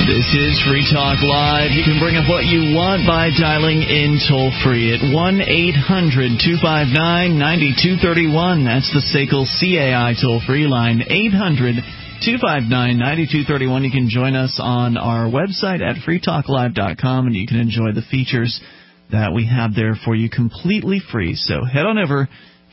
This is Free Talk Live. You can bring up what you want by dialing in toll-free at 1-800-259-9231. That's the SACL CAI toll-free line, 800-259-9231. You can join us on our website at freetalklive.com, and you can enjoy the features that we have there for you completely free. So head on over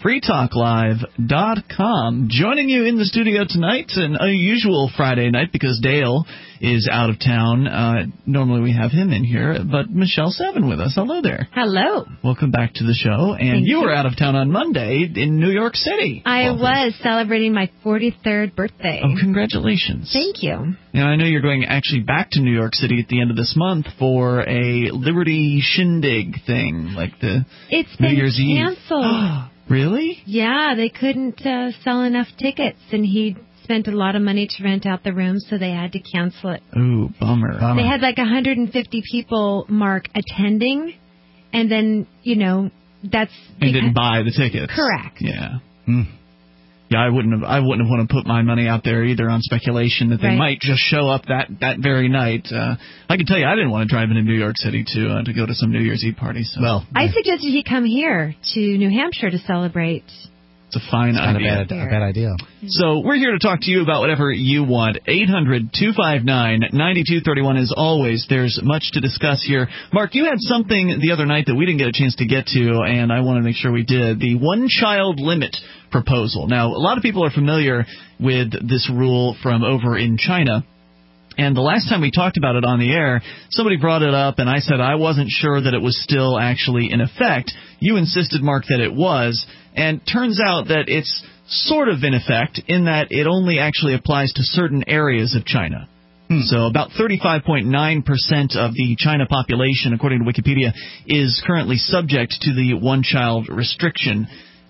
freetalklive.com. Joining you in the studio tonight, an unusual Friday night because Dale is out of town. Normally we have him in here, but Michelle Savin with us. Hello there. Hello. Welcome back to the show. And Thank you were out of town on Monday in New York City. I was celebrating my 43rd birthday. Oh, congratulations. Thank you. Now, I know you're going actually back to New York City at the end of this month for a Liberty Shindig thing, like the It's New been Year's canceled. Eve. Really? Yeah, they couldn't sell enough tickets, and he spent a lot of money to rent out the rooms, so they had to cancel it. Ooh, bummer. They had like 150 people, Mark, attending, and then, that's... And didn't buy the tickets. Correct. Yeah. Yeah, I wouldn't have want to put my money out there either on speculation that they might just show up that very night. I can tell you, I didn't want to drive into New York City to go to some New Year's Eve party. So. Well, I suggested he come here to New Hampshire to celebrate. It's a fine idea. A bad idea. So we're here to talk to you about whatever you want. 800-259-9231. As always, there's much to discuss here. Mark, you had something the other night that we didn't get a chance to get to, and I want to make sure we did. The one-child limit proposal. Now, a lot of people are familiar with this rule from over in China. And the last time we talked about it on the air, somebody brought it up, and I said I wasn't sure that it was still actually in effect. You insisted, Mark, that it was. And turns out that it's sort of in effect in that it only actually applies to certain areas of China. So about 35.9% of the China population, according to Wikipedia, is currently subject to the one-child restriction.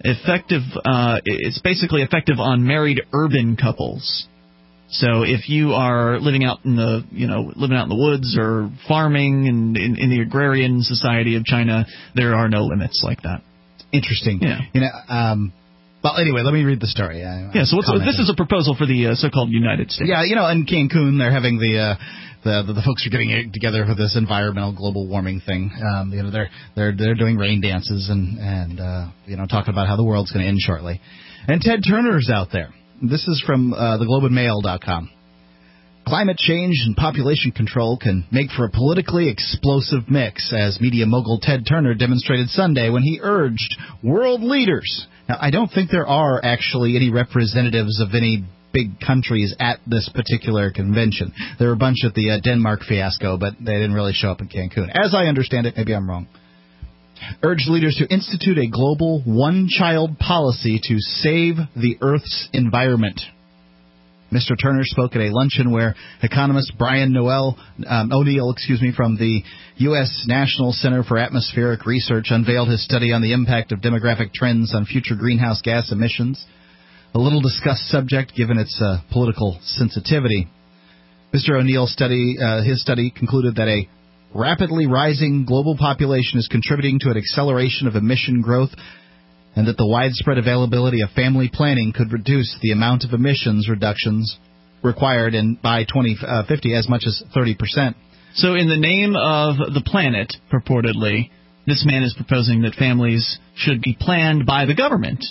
It's basically effective on married urban couples. So if you are living out in the woods or farming and in the agrarian society of China, there are no limits like that. Interesting. Yeah. Well, anyway, let me read the story. So this is a proposal for the so-called United States. Yeah, in Cancun, they're having the folks are getting together for this environmental global warming thing. They're doing rain dances and talking about how the world's going to end shortly. And Ted Turner's out there. This is from theglobeandmail.com. Climate change and population control can make for a politically explosive mix, as media mogul Ted Turner demonstrated Sunday when he urged world leaders. Now, I don't think there are actually any representatives of any big countries at this particular convention. There were a bunch at the Denmark fiasco, but they didn't really show up in Cancun. As I understand it, maybe I'm wrong. Urged leaders to institute a global one-child policy to save the Earth's environment. Mr. Turner spoke at a luncheon where economist Brian O'Neill from the U.S. National Center for Atmospheric Research unveiled his study on the impact of demographic trends on future greenhouse gas emissions, a little discussed subject given its political sensitivity. Mr. O'Neill's his study concluded that a rapidly rising global population is contributing to an acceleration of emission growth, and that the widespread availability of family planning could reduce the amount of emissions reductions required by 2050 as much as 30%. So in the name of the planet, purportedly, this man is proposing that families should be planned by the government.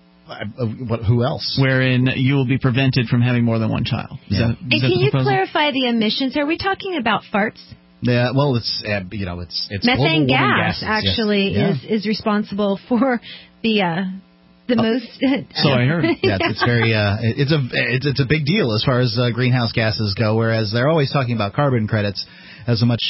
Who else? Wherein you will be prevented from having more than one child. And can you clarify the emissions? Are we talking about farts? Yeah, well, it's methane gas gases, actually is responsible for the most. So I heard. Yeah, it's very it's a big deal as far as greenhouse gases go. Whereas they're always talking about carbon credits as a much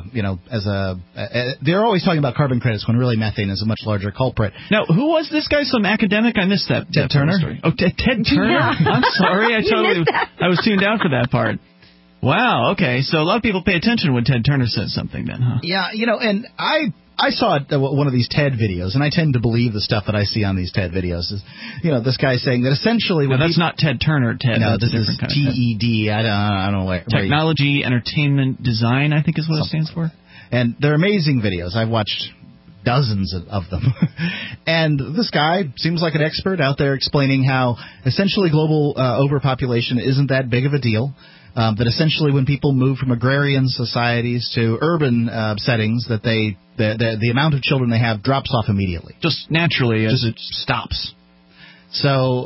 they're always talking about carbon credits when really methane is a much larger culprit. Now, who was this guy? Some academic? I missed that. Ted Turner. Story. Oh, Ted Turner. Yeah. I'm sorry. I was tuned out for that part. Wow, okay. So a lot of people pay attention when Ted Turner says something then, huh? Yeah, and I saw one of these TED videos, and I tend to believe the stuff that I see on these TED videos. Is, this guy saying that essentially... No, that's not Ted Turner, Ted. No, that's this is TED. I don't know where... Technology, Entertainment, Design, I think is what it stands for. And they're amazing videos. I've watched dozens of them. And this guy seems like an expert out there explaining how essentially global overpopulation isn't that big of a deal. that essentially when people move from agrarian societies to urban settings, that the amount of children they have drops off immediately. Just naturally, as it stops. So,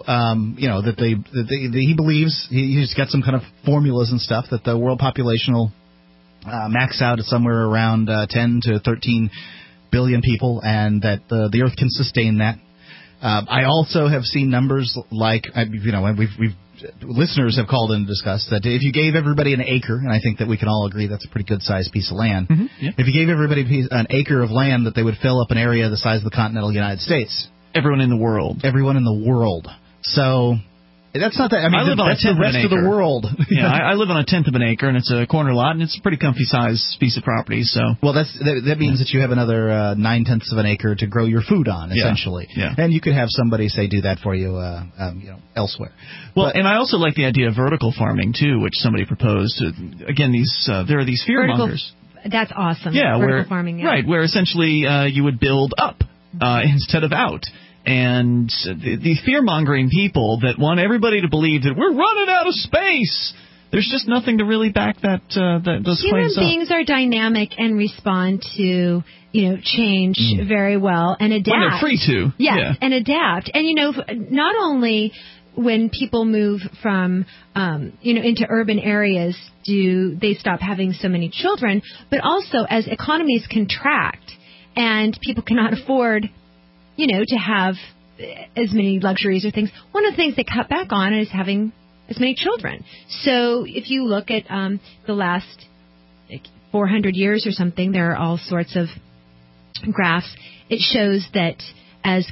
he believes, he's got some kind of formulas and stuff, that the world population will max out at somewhere around 10 to 13 billion people, and that the Earth can sustain that. I also have seen numbers like, listeners have called in and discussed that if you gave everybody an acre, and I think that we can all agree that's a pretty good-sized piece of land, if you gave everybody an acre of land, that they would fill up an area the size of the continental United States. Everyone in the world. Everyone in the world. So that's not that. I mean, that's the rest of the world. Yeah, I live on a tenth of an acre, and it's a corner lot, and it's a pretty comfy sized piece of property. So, well, that means that you have another 9/10 of an acre to grow your food on, essentially. Yeah. And you could have somebody say do that for you, elsewhere. Well, and I also like the idea of vertical farming too, which somebody proposed. Again, there are these fearmongers. That's awesome. Yeah, vertical farming. Yeah. Right, where essentially you would build up instead of out. And the fear-mongering people that want everybody to believe that we're running out of space, there's just nothing to really back those claims up. Human beings are dynamic and respond to, change very well and adapt. When they're free to. Yes, and adapt. And, not only when people move from, into urban areas do they stop having so many children, but also as economies contract and people cannot afford to have as many luxuries or things. One of the things they cut back on is having as many children. So if you look at the last 400 years or something, there are all sorts of graphs. It shows that as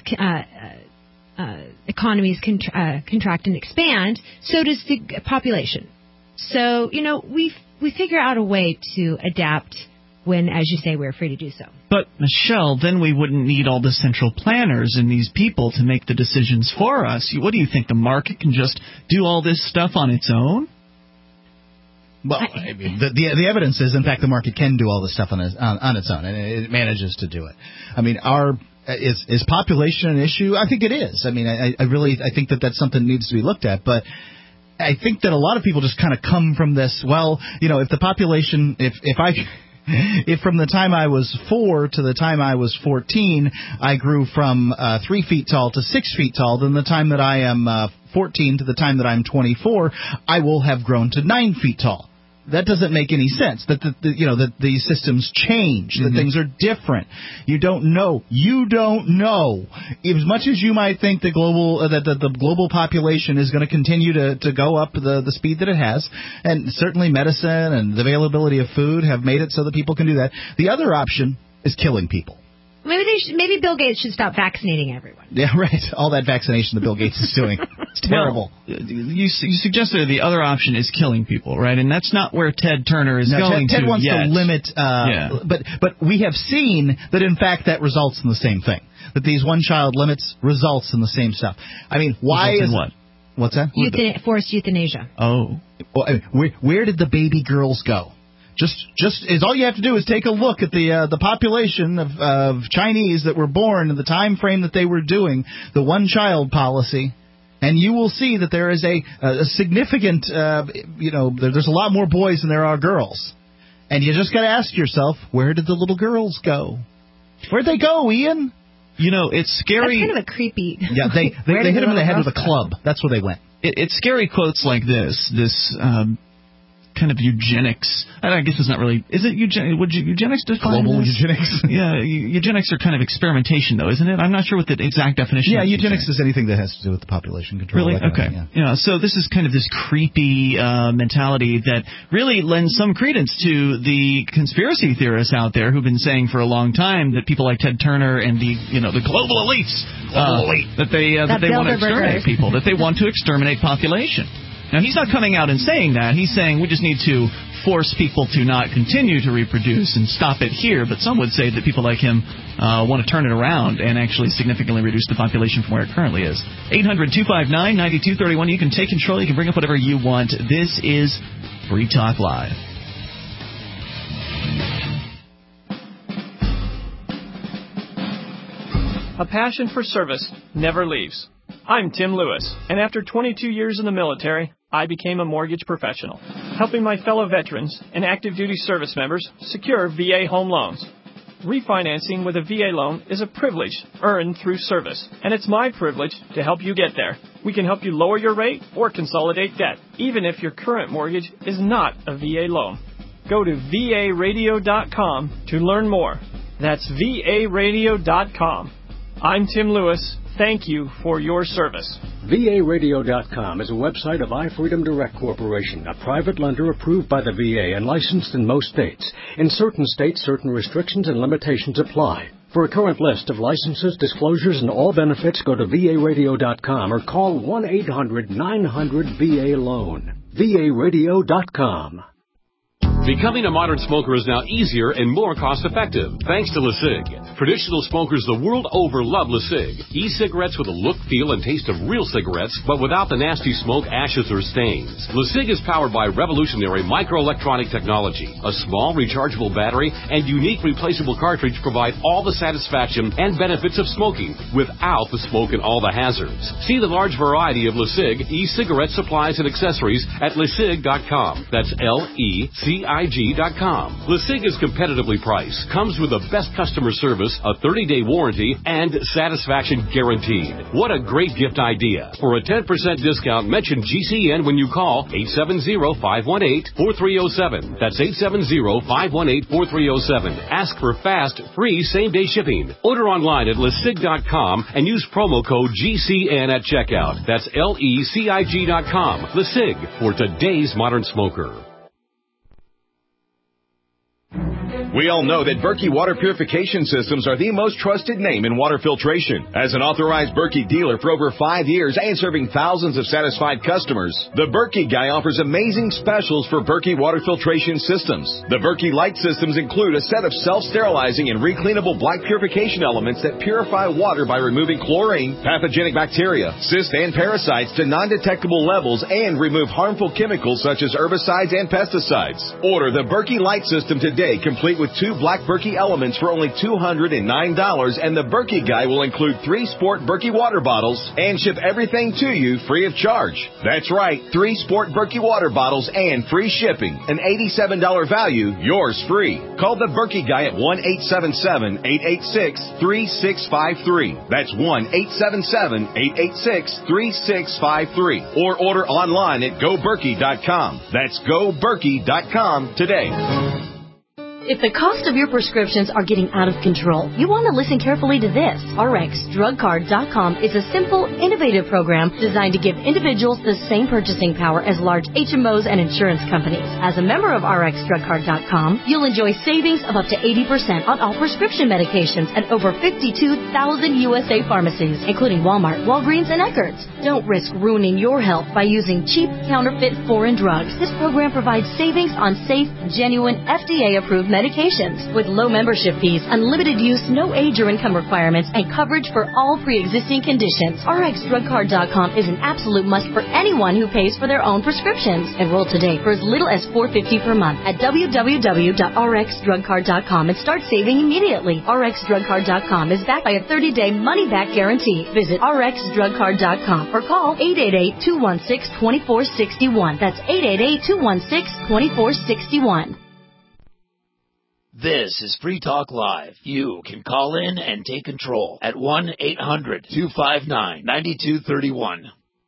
economies contract and expand, so does the population. So, we figure out a way to adapt when, as you say, we're free to do so. But, Michelle, then we wouldn't need all the central planners and these people to make the decisions for us. What do you think? The market can just do all this stuff on its own? Well, I mean, the evidence is, in fact, the market can do all this stuff on its own, and it manages to do it. I mean, is population an issue? I think it is. I mean, I think that's something that needs to be looked at, but I think that a lot of people just kind of come from this, well, if the population, if from the time I was 4 to the time I was 14, I grew from 3 feet tall to 6 feet tall, then the time that I am 14 to the time that I'm 24, I will have grown to 9 feet tall. That doesn't make any sense. That that these systems change. That things are different. You don't know. As much as you might think the global population is going to continue to go up the speed that it has, and certainly medicine and the availability of food have made it so that people can do that. The other option is killing people. Maybe Bill Gates should stop vaccinating everyone. Yeah, right. All that vaccination that Bill Gates is doing. It's terrible. Well, you suggested the other option is killing people, right? And that's not where Ted Turner is going Ted wants yet. to limit, but we have seen that, in fact, that results in the same thing. That these one-child limits results in the same stuff. I mean, why results is... in what? What's that? Forced euthanasia. Oh. Well, I mean, where did the baby girls go? Just is all you have to do is take a look at the population of Chinese that were born in the time frame that they were doing the one-child policy, and you will see that there is a significant, there's a lot more boys than there are girls. And you just got to ask yourself, where did the little girls go? Where'd they go, Ian? It's scary. That's kind of a creepy... Yeah, they hit him in the head with a club. That's where they went. It's scary quotes like this kind of eugenics. I guess it's not really. Is it eugenics? Would eugenics define global this? Eugenics? Yeah, eugenics are kind of experimentation, though, isn't it? I'm not sure what the exact definition. Yeah, eugenics is anything that has to do with the population control. Really? Okay. Yeah. So this is kind of this creepy mentality that really lends some credence to the conspiracy theorists out there who've been saying for a long time that people like Ted Turner and the global elites that they want to exterminate people, that they want to exterminate population. Now, he's not coming out and saying that. He's saying we just need to force people to not continue to reproduce and stop it here. But some would say that people like him want to turn it around and actually significantly reduce the population from where it currently is. 800-259-9231. You can take control. You can bring up whatever you want. This is Free Talk Live. A passion for service never leaves. I'm Tim Lewis, and after 22 years in the military, I became a mortgage professional. helping my fellow veterans and active duty service members secure VA home loans. Refinancing with a VA loan is a privilege earned through service, and it's my privilege to help you get there. We can help you lower your rate or consolidate debt, even if your current mortgage is not a VA loan. Go to varadio.com to learn more. That's varadio.com. I'm Tim Lewis. Thank you for your service. VARadio.com is a website of iFreedom Direct Corporation, a private lender approved by the VA and licensed in most states. In certain states, certain restrictions and limitations apply. For a current list of licenses, disclosures, and all benefits, go to VARadio.com or call 1-800-900-VA-LOAN. VARadio.com. Becoming a modern smoker is now easier and more cost-effective, thanks to LeSig. Traditional smokers the world over love LeSig. E-cigarettes with a look, feel, and taste of real cigarettes, but without the nasty smoke, ashes, or stains. LeSig is powered by revolutionary microelectronic technology. A small rechargeable battery and unique replaceable cartridge provide all the satisfaction and benefits of smoking without the smoke and all the hazards. See the large variety of LeSig e-cigarette supplies and accessories at LeSig.com. That's LECIG.com. LeSig is competitively priced, comes with the best customer service, a 30-day warranty, and satisfaction guaranteed. What a great gift idea. For a 10% discount, mention GCN when you call 870-518-4307. That's 870-518-4307. Ask for fast, free, same-day shipping. Order online at LeSig.com and use promo code GCN at checkout. That's LECIG.com. LeSig, for today's modern smoker. We all know that Berkey Water Purification Systems are the most trusted name in water filtration. As an authorized Berkey dealer for over 5 years and serving thousands of satisfied customers, the Berkey Guy offers amazing specials for Berkey Water Filtration Systems. The Berkey Light Systems include a set of self-sterilizing and recleanable black purification elements that purify water by removing chlorine, pathogenic bacteria, cysts, and parasites to non-detectable levels and remove harmful chemicals such as herbicides and pesticides. Order the Berkey Light System today, complete with 2 black Berkey elements for only $209, and the Berkey Guy will include 3 Sport Berkey water bottles and ship everything to you free of charge. That's right, 3 Sport Berkey water bottles and free shipping. An $87 value, yours free. Call the Berkey Guy at 1-877-886-3653. That's 1-877-886-3653. Or order online at GoBerkey.com. That's GoBerkey.com today. If the cost of your prescriptions are getting out of control, you want to listen carefully to this. RxDrugCard.com is a simple, innovative program designed to give individuals the same purchasing power as large HMOs and insurance companies. As a member of RxDrugCard.com, you'll enjoy savings of up to 80% on all prescription medications at over 52,000 USA pharmacies, including Walmart, Walgreens, and Eckerd's. Don't risk ruining your health by using cheap, counterfeit foreign drugs. This program provides savings on safe, genuine, FDA-approved medications with low membership fees, unlimited use, no age or income requirements, and coverage for all pre-existing conditions. RxDrugCard.com is an absolute must for anyone who pays for their own prescriptions. Enroll today for as little as $4.50 per month at www.rxdrugcard.com and start saving immediately. RxDrugCard.com is backed by a 30-day money-back guarantee. Visit RxDrugCard.com or call 888-216-2461. That's 888-216-2461. This is Free Talk Live. You can call in and take control at 1-800-259-9231.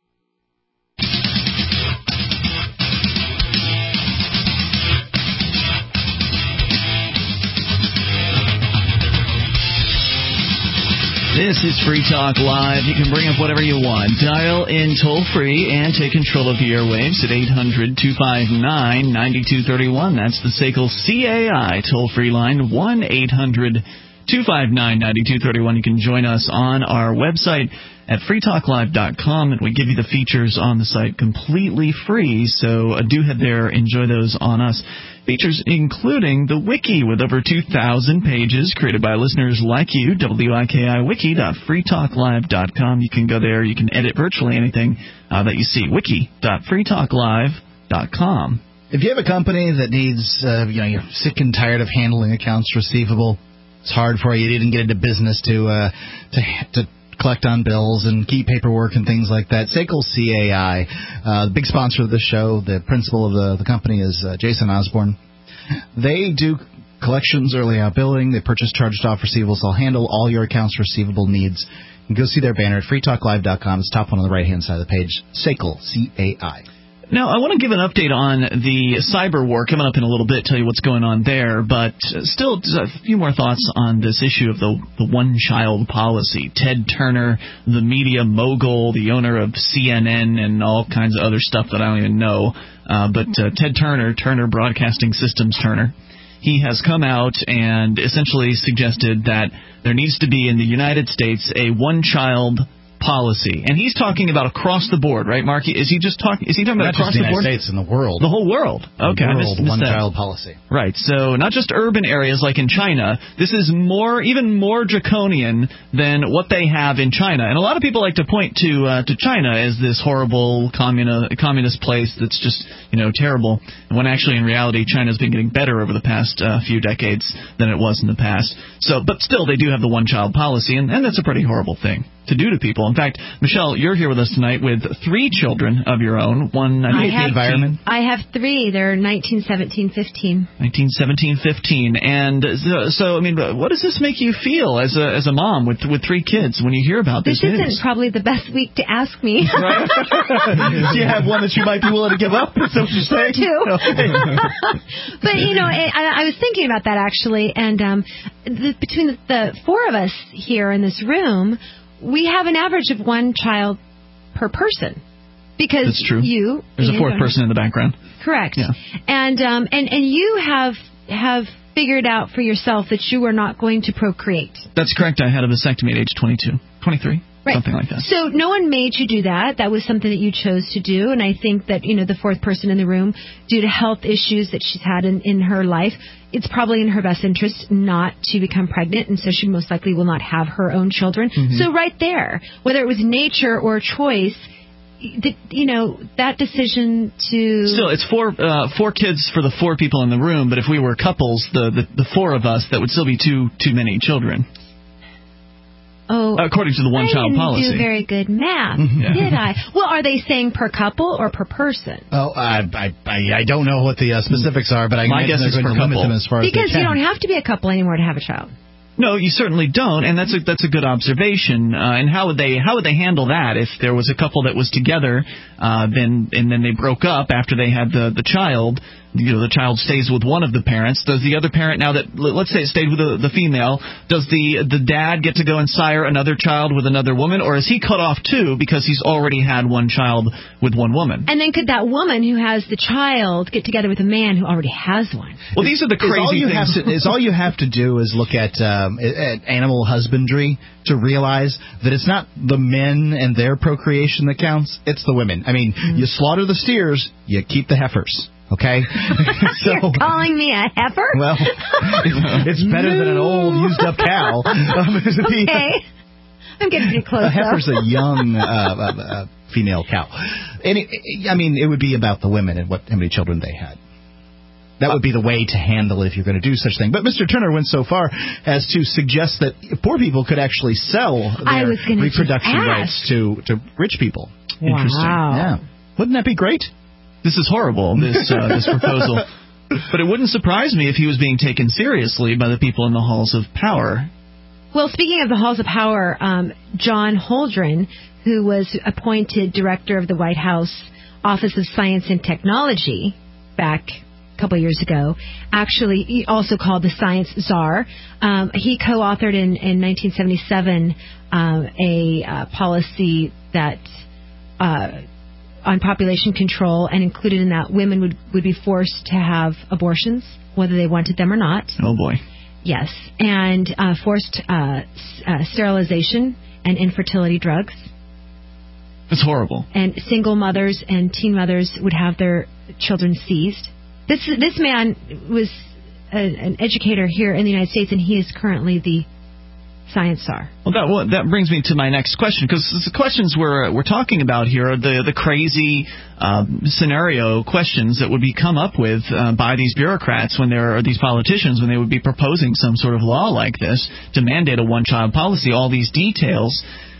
This is Free Talk Live. You can bring up whatever you want. Dial in toll-free and take control of the airwaves at 800-259-9231. That's the SACL CAI toll-free line, 1-800-259-9231. You can join us on our website at freetalklive.com, and we give you the features on the site completely free, so do head there, enjoy those on us. Features including the wiki with over 2,000 pages created by listeners like you, wikiwiki.freetalklive.com. You can go there, you can edit virtually anything that you see, wiki.freetalklive.com. If you have a company that needs, you're sick and tired of handling accounts receivable, it's hard for you, you didn't get into business to collect on bills and keep paperwork and things like that. SACL CAI, the big sponsor of the show, the principal of the company is Jason Osborne. They do collections, early out billing. They purchase charged-off receivables. They'll handle all your accounts receivable needs. You can go see their banner at freetalklive.com. It's top one on the right-hand side of the page. SACL CAI. Now, I want to give an update on the cyber war coming up in a little bit, tell you what's going on there, but still a few more thoughts on this issue of the one-child policy. Ted Turner, the media mogul, the owner of CNN and all kinds of other stuff that I don't even know, but Ted Turner, Turner Broadcasting Systems Turner, he has come out and essentially suggested that there needs to be in the United States a one-child policy, and he's talking about across the board, right, Mark? Is he talking about across the board? Not just the United States, in the world. The whole world. Okay, I missed one-child policy. Right. So not just urban areas like in China. This is even more draconian than what they have in China. And a lot of people like to point to China as this horrible communist place that's just terrible. When actually in reality China's been getting better over the past few decades than it was in the past. So, but still they do have the one-child policy, and that's a pretty horrible thing to do to people. In fact, Michelle, you're here with us tonight with 3 children of your own. One, I have environment. I have 3. They're 19, 17, 15. 19, 17, 15. And so, I mean, what does this make you feel as a mom with 3 kids when you hear about this? This isn't probably the best week to ask me. Right? Do you have one that you might be willing to give up? Is that what you're saying? But, I was thinking about that, actually, and between the 4 of us here in this room, we have an average of 1 child per person. Because that's true. There's a 4th person in the background. Correct. Yeah. And you have figured out for yourself that you are not going to procreate. That's correct. I had a vasectomy at age 22, 23. Right. Something like that. So no one made you do that. That was something that you chose to do. And I think that, the 4th person in the room, due to health issues that she's had in her life, it's probably in her best interest not to become pregnant. And so she most likely will not have her own children. Mm-hmm. So right there, whether it was nature or choice, that decision to... Still, it's 4 kids for the 4 people in the room. But if we were couples, the 4 of us, that would still be too many children. Oh, according to the one-child policy. I didn't do very good math, did I? Well, are they saying per couple or per person? Oh, I don't know what the specifics are, but my guess is per couple. As far because as you don't have to be a couple anymore to have a child. No, you certainly don't, and that's a good observation. And how would they handle that if there was a couple that was together, then they broke up after they had the child? The child stays with one of the parents. Does the other parent, now that, let's say it stayed with the female, does the dad get to go and sire another child with another woman, or is he cut off too because he's already had 1 child with 1 woman? And then could that woman who has the child get together with a man who already has one? Well, these are the crazy things. All you have to do is look at animal husbandry to realize that it's not the men and their procreation that counts, it's the women. I mean, you slaughter the steers, you keep the heifers. Okay? You're calling me a heifer? Well, it's better than an old, used-up cow. Okay. I'm getting pretty close, A heifer's a young female cow. And it would be about the women and how many children they had. That would be the way to handle it if you're going to do such a thing. But Mr. Turner went so far as to suggest that poor people could actually sell their reproduction rights to rich people. Wow. Interesting. Yeah. Wouldn't that be great? This is horrible, this proposal. But it wouldn't surprise me if he was being taken seriously by the people in the halls of power. Well, speaking of the halls of power, John Holdren, who was appointed director of the White House Office of Science and Technology back a couple years ago, actually also called the Science Czar. He co-authored in 1977 a policy that... on population control, and included in that women would be forced to have abortions, whether they wanted them or not. Oh, boy. Yes. And forced sterilization and infertility drugs. It's horrible. And single mothers and teen mothers would have their children seized. This man was an educator here in the United States, and he is currently the Science Czar. Well, that brings me to my next question, because the questions we're talking about here are the crazy scenario questions that would be come up with by these bureaucrats these politicians when they would be proposing some sort of law like this to mandate a one-child policy. All these details.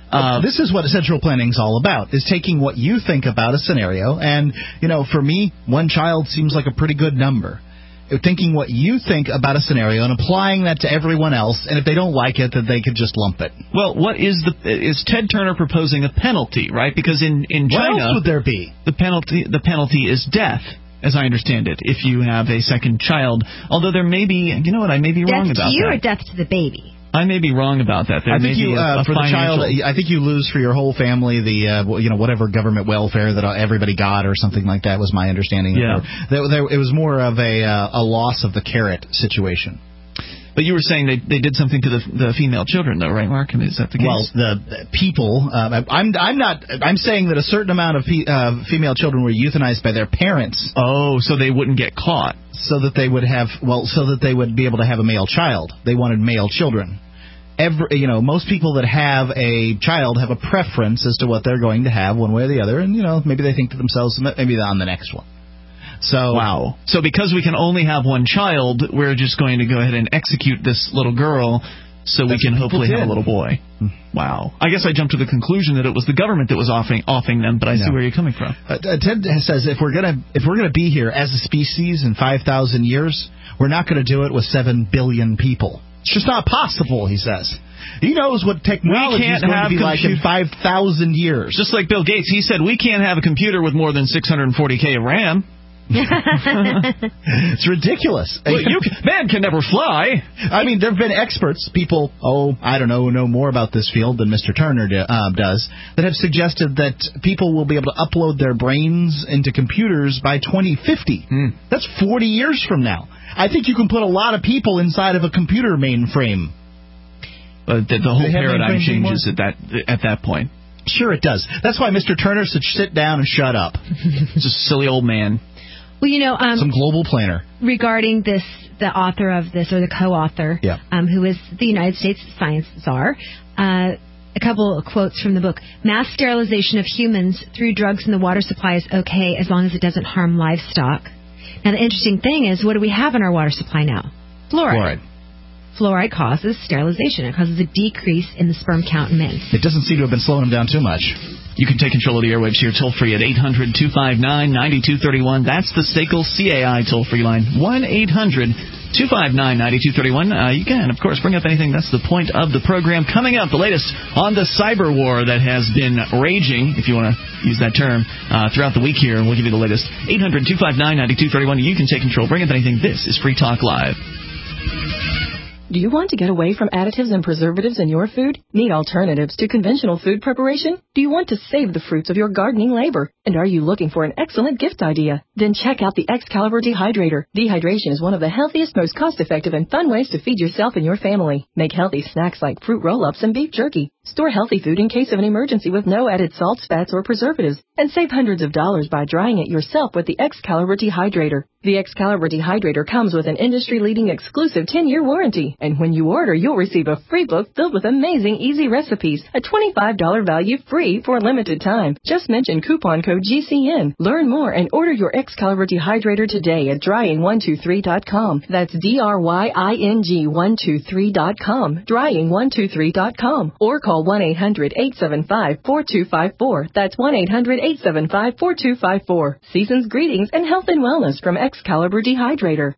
This is what central planning is all about, is taking what you think about a scenario. And, for me, one child seems like a pretty good number. Thinking what you think about a scenario and applying that to everyone else, and if they don't like it, then they could just lump it. Well, is Ted Turner proposing a penalty, right? Because in China, what else would there be? The penalty is death, as I understand it, if you have a second child. Although there may be, I may be wrong about that. Death to you or death to the baby? I may be wrong about that. I think for the child, I think you lose for your whole family the whatever government welfare that everybody got or something like that was my understanding. Yeah. It was more of a loss of the carrot situation. But you were saying they did something to the female children, though, right, Mark? I mean, is that the case? Well, the people. I'm saying that a certain amount of female children were euthanized by their parents. Oh, so they wouldn't get caught. So that they would be able to have a male child. They wanted male children. Most people that have a child have a preference as to what they're going to have, one way or the other, and maybe they think to themselves, maybe on the next one. So wow. So because we can only have one child, we're just going to go ahead and execute this little girl so we can hopefully have a little boy. Wow. I guess I jumped to the conclusion that it was the government that was offing them, but I see where you're coming from. Ted says if we're gonna be here as a species in 5,000 years, we're not going to do it with 7 billion people. It's just not possible, he says. He knows what technology is going to be like in 5,000 years. Just like Bill Gates, he said we can't have a computer with more than 640K of RAM. It's ridiculous. Well, man can never fly. I mean, there have been experts, people, know more about this field than Mr. Turner does, that have suggested that people will be able to upload their brains into computers by 2050. That's 40 years from now. I think you can put a lot of people inside of a computer mainframe. The whole paradigm changes at that point. Sure it does. That's why Mr. Turner should sit down and shut up. Just a silly old man. Well, some global planner. Regarding this, the author of this, or the co-author, who is the United States science czar, a couple of quotes from the book. Mass sterilization of humans through drugs in the water supply is okay as long as it doesn't harm livestock. Now, the interesting thing is, what do we have in our water supply now? Fluoride. Fluoride causes sterilization. It causes a decrease in the sperm count in men. It doesn't seem to have been slowing them down too much. You can take control of the airwaves here toll-free at 800-259-9231. That's the SACL CAI toll-free line, 1-800-259-9231. You can, of course, bring up anything. That's the point of the program. Coming up, the latest on the cyber war that has been raging, if you want to use that term, throughout the week here. And we'll give you the latest. 800-259-9231. You can take control. Bring up anything. This is Free Talk Live. Do you want to get away from additives and preservatives in your food? Need alternatives to conventional food preparation? Do you want to save the fruits of your gardening labor? And are you looking for an excellent gift idea? Then check out the Excalibur Dehydrator. Dehydration is one of the healthiest, most cost-effective, and fun ways to feed yourself and your family. Make healthy snacks like fruit roll-ups and beef jerky. Store healthy food in case of an emergency with no added salts, fats, or preservatives. And save hundreds of dollars by drying it yourself with the Excalibur Dehydrator. The Excalibur Dehydrator comes with an industry-leading exclusive 10-year warranty. And when you order, you'll receive a free book filled with amazing easy recipes. A $25 value free for a limited time. Just mention coupon code GCN. Learn more and order your Excalibur Dehydrator today at drying123.com. That's DRYING123.com. Drying123.com. Or call 1-800-875-4254. That's 1-800-875-4254. Season's greetings and health and wellness from Excalibur Dehydrator.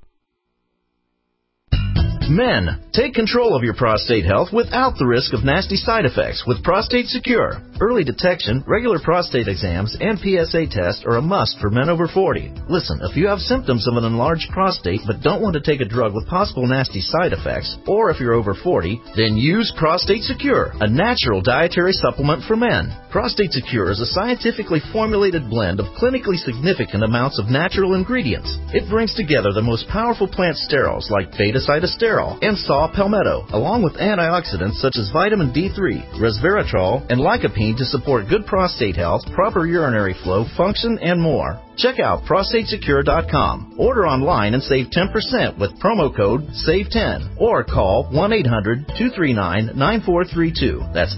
Men, take control of your prostate health without the risk of nasty side effects with Prostate Secure. Early detection, regular prostate exams, and PSA tests are a must for men over 40. Listen, if you have symptoms of an enlarged prostate but don't want to take a drug with possible nasty side effects, or if you're over 40, then use Prostate Secure, a natural dietary supplement for men. Prostate Secure is a scientifically formulated blend of clinically significant amounts of natural ingredients. It brings together the most powerful plant sterols like beta-cytosterol and saw palmetto, along with antioxidants such as vitamin D3, resveratrol, and lycopene to support good prostate health, proper urinary flow, function, and more. Check out prostatesecure.com. Order online and save 10% with promo code SAVE10 or call 1-800-239-9432. That's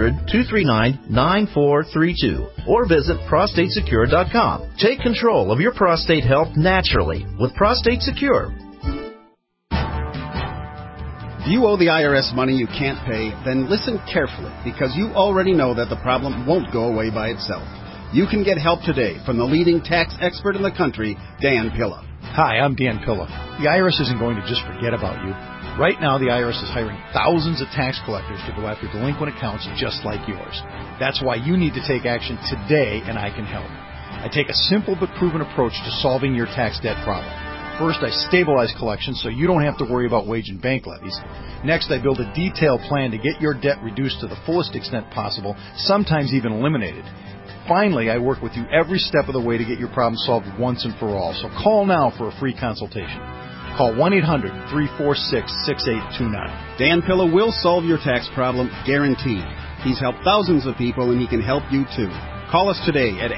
800-239-9432. Or visit prostatesecure.com. Take control of your prostate health naturally with Prostate Secure. Do you owe the IRS money you can't pay? Then listen carefully, because you already know that the problem won't go away by itself. You can get help today from the leading tax expert in the country, Dan Pilla. Hi, I'm Dan Pilla. The IRS isn't going to just forget about you. Right now, the IRS is hiring thousands of tax collectors to go after delinquent accounts just like yours. That's why you need to take action today, and I can help. I take a simple but proven approach to solving your tax debt problem. First, I stabilize collections so you don't have to worry about wage and bank levies. Next, I build a detailed plan to get your debt reduced to the fullest extent possible, sometimes even eliminated. Finally, I work with you every step of the way to get your problem solved once and for all. So call now for a free consultation. Call 1-800-346-6829. Dan Pilla will solve your tax problem, guaranteed. He's helped thousands of people, and he can help you too. Call us today at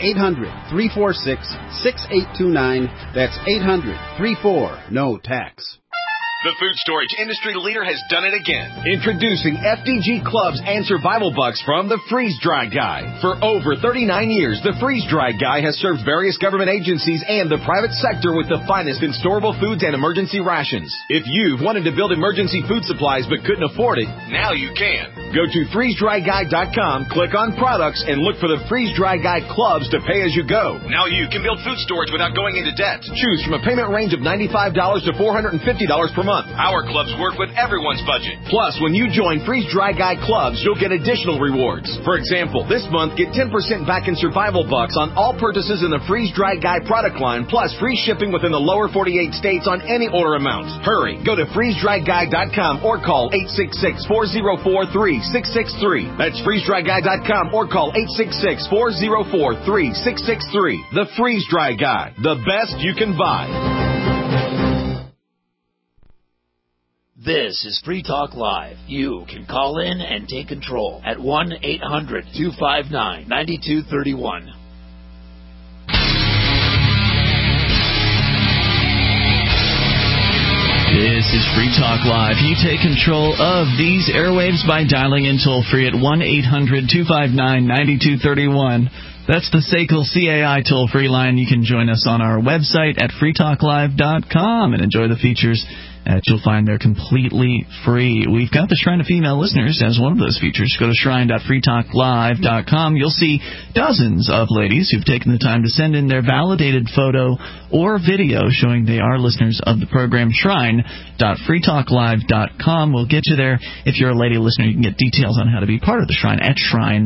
800-346-6829. That's 800-34-NO-TAX. The food storage industry leader has done it again. Introducing FDG Clubs and Survival Bucks from the Freeze Dry Guy. For over 39 years, the Freeze Dry Guy has served various government agencies and the private sector with the finest in storable foods and emergency rations. If you've wanted to build emergency food supplies but couldn't afford it, now you can. Go to freezedryguy.com, click on products, and look for the Freeze Dry Guy Clubs to pay as you go. Now you can build food storage without going into debt. Choose from a payment range of $95 to $450 per month. Our clubs work with everyone's budget. Plus, when you join Freeze Dry Guy Clubs, you'll get additional rewards. For example, this month, get 10% back in Survival Bucks on all purchases in the Freeze Dry Guy product line, plus free shipping within the lower 48 states on any order amount. Hurry, go to freezedryguy.com or call 866-404-3663. That's freezedryguy.com or call 866-404-3663. The Freeze Dry Guy, the best you can buy. This is Free Talk Live. You can call in and take control at 1-800-259-9231. This is Free Talk Live. You take control of these airwaves by dialing in toll-free at 1-800-259-9231. That's the SACL CAI toll-free line. You can join us on our website at freetalklive.com and enjoy the features that you'll find there completely free. We've got the Shrine of Female Listeners as one of those features. Go to shrine.freetalklive.com. You'll see dozens of ladies who've taken the time to send in their validated photo or video showing they are listeners of the program. Shrine.freetalklive.com. We'll get you there. If you're a lady listener, you can get details on how to be part of the Shrine at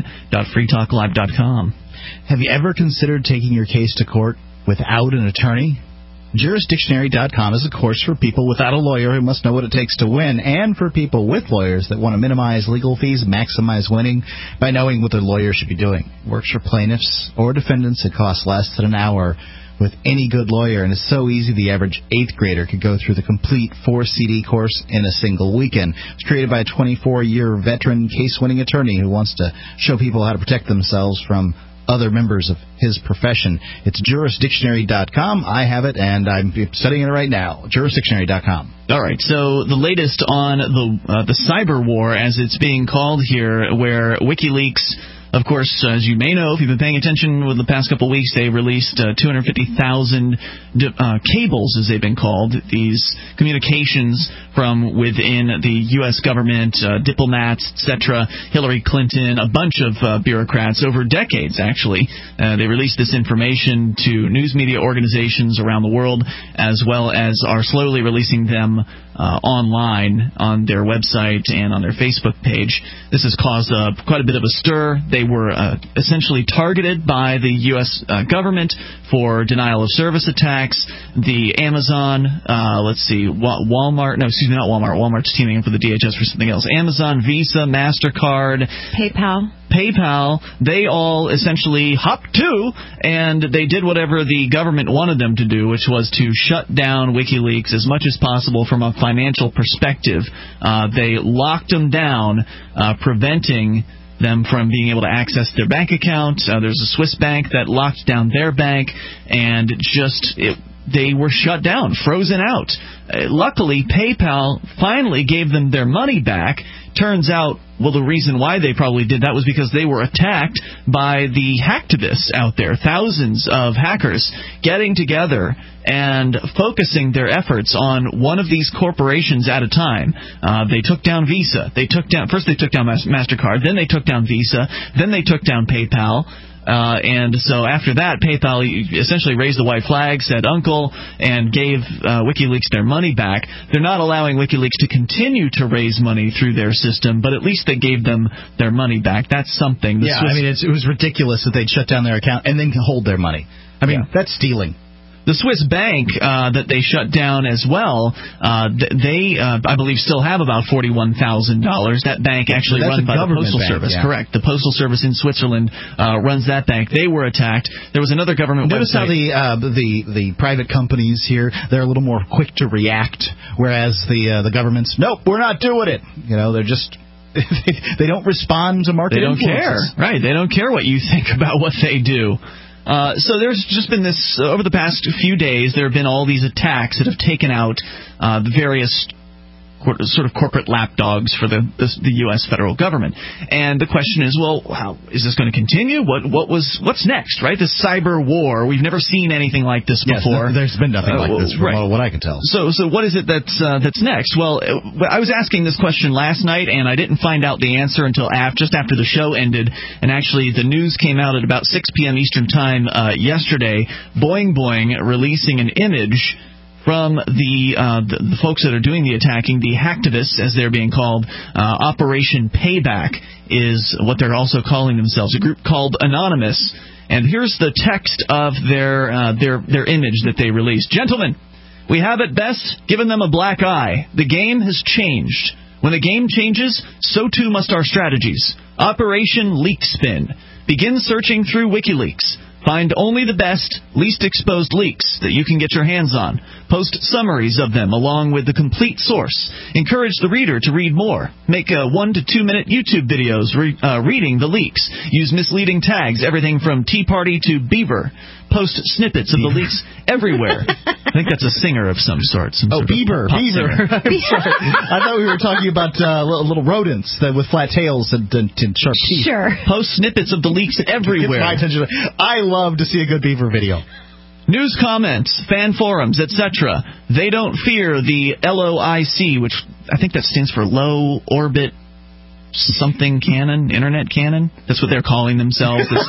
shrine.freetalklive.com. Have you ever considered taking your case to court without an attorney? Jurisdictionary.com is a course for people without a lawyer who must know what it takes to win, and for people with lawyers that want to minimize legal fees, maximize winning by knowing what their lawyer should be doing. It works for plaintiffs or defendants. It costs less than an hour with any good lawyer, and it's so easy the average 8th grader could go through the complete 4-CD course in a single weekend. It's created by a 24-year veteran case-winning attorney who wants to show people how to protect themselves from other members of his profession. It's jurisdictionary.com. I have it, and I'm studying it right now. Jurisdictionary.com. All right, so the latest on the cyber war, as it's being called here, where WikiLeaks, of course, as you may know, if you've been paying attention with the past couple of weeks, they released 250,000 cables, as they've been called, these communications from within the U.S. government, diplomats, etc., Hillary Clinton, a bunch of bureaucrats over decades, actually. They released this information to news media organizations around the world, as well as are slowly releasing them online on their website and on their Facebook page. This has caused quite a bit of a stir. They were essentially targeted by the U.S. government for denial of service attacks. The Amazon, Walmart, no, excuse me, not Walmart. Walmart's teaming up with the DHS for something else. Amazon, Visa, MasterCard, PayPal, they all essentially hopped to, and they did whatever the government wanted them to do, which was to shut down WikiLeaks as much as possible from a financial perspective. They locked them down, preventing them from being able to access their bank account. There's a Swiss bank that locked down their bank, and they were shut down, frozen out. Luckily, PayPal finally gave them their money back. Turns out Well, the reason why they probably did that was because they were attacked by the hacktivists out there. Thousands of hackers getting together and focusing their efforts on one of these corporations at a time. They took down Visa. First they took down MasterCard. Then they took down Visa. Then they took down PayPal. And so after that, PayPal essentially raised the white flag, said uncle, and gave WikiLeaks their money back. They're not allowing WikiLeaks to continue to raise money through their system, but at least they gave them their money back. That's something. I mean, it was ridiculous that they'd shut down their account and then hold their money. I mean, that's stealing. The Swiss bank that they shut down as well, they, I believe, still have about $41,000. That bank actually run by the Postal Service. Yeah. Correct. The Postal Service in Switzerland runs that bank. They were attacked. There was another government website. Notice how the private companies here, they're a little more quick to react, whereas the governments, nope, we're not doing it. You know, they're just... they don't respond to market influences. Care. Right. They don't care what you think about what they do. So there's just been this, over the past few days, there have been all these attacks that have taken out the various sort of corporate lapdogs for the U.S. federal government. And the question is, well, how is this going to continue? What's next, right? This cyber war, we've never seen anything like this before. There's been nothing like this from what I can tell. So what is it that's next? Well, I was asking this question last night, and I didn't find out the answer until just after the show ended. And actually, the news came out at about 6 p.m. Eastern Time yesterday. Boing Boing releasing an image from the folks that are doing the attacking, the hacktivists, as they're being called. Operation Payback is what they're also calling themselves, a group called Anonymous. And here's the text of their image that they released. Gentlemen, we have at best given them a black eye. The game has changed. When the game changes, so too must our strategies. Operation Leakspin. Begin searching through WikiLeaks. Find only the best, least exposed leaks that you can get your hands on. Post summaries of them along with the complete source. Encourage the reader to read more. Make 1 to 2 minute YouTube videos reading the leaks. Use misleading tags, everything from Tea Party to Bieber. Post snippets of the leaks everywhere. I think that's a singer of some sort. Bieber. I thought we were talking about little rodents with flat tails and sharp teeth. Sure. Post snippets of the leaks everywhere. Get my attention. I love to see a good beaver video. News comments, fan forums, etc. They don't fear the LOIC, which I think that stands for Low Orbit something cannon, internet cannon. That's what they're calling themselves. This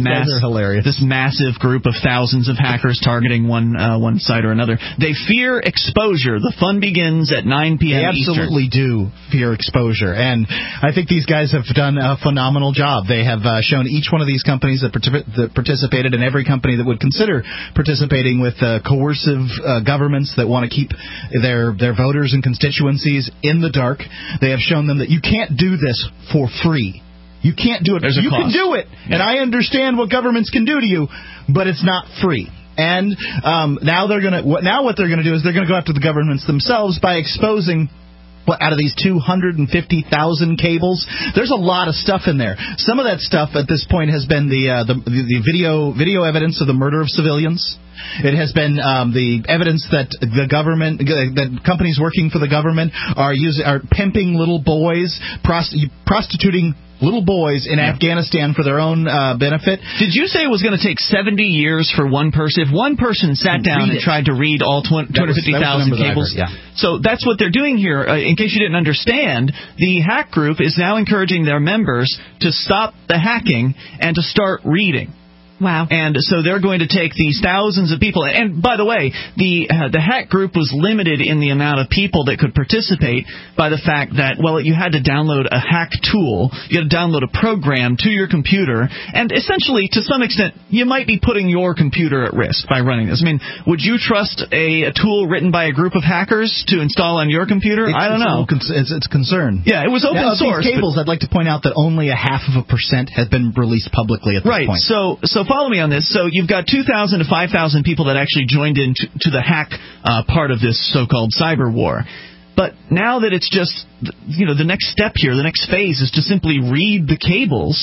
massive group of thousands of hackers targeting one side or another. They fear exposure. The fun begins at 9 p.m. They absolutely do fear exposure, and I think these guys have done a phenomenal job. They have shown each one of these companies that participated, and every company that would consider participating with coercive governments that want to keep their voters and constituencies in the dark. They have shown them that you can't do this for free. You can't do it. You can do it, and I understand what governments can do to you, but it's not free. And now what they're gonna do is they're gonna go after the governments themselves by exposing. Out of these 250,000 cables, there's a lot of stuff in there. Some of that stuff at this point has been the video evidence of the murder of civilians. It has been the evidence that the government, that companies working for the government are pimping little boys, prostituting little boys in Afghanistan for their own benefit. Did you say it was going to take 70 years for one person? If one person sat down and tried to read all 250,000 cables, so that's what they're doing here. In case you didn't understand, the hack group is now encouraging their members to stop the hacking and to start reading. Wow. And so they're going to take these thousands of people. And by the way, the hack group was limited in the amount of people that could participate by the fact that, well, you had to download a hack tool, you had to download a program to your computer, and essentially, to some extent, you might be putting your computer at risk by running this. I mean, would you trust a tool written by a group of hackers to install on your computer? I don't know. It's a concern. Yeah, it was open source. These cables, I'd like to point out that only 0.5% has been released publicly at this point. Right, so follow me on this. So you've got 2,000 to 5,000 people that actually joined in to the hack part of this so-called cyber war. But now that it's just, the next step here, the next phase is to simply read the cables